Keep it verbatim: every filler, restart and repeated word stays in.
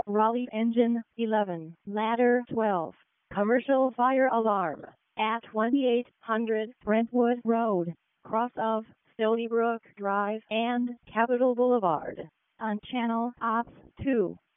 Raleigh Engine eleven, Ladder twelve, Commercial Fire Alarm, at twenty-eight hundred Brentwood Road, cross of Stony Brook Drive and Capitol Boulevard, on Channel Ops two.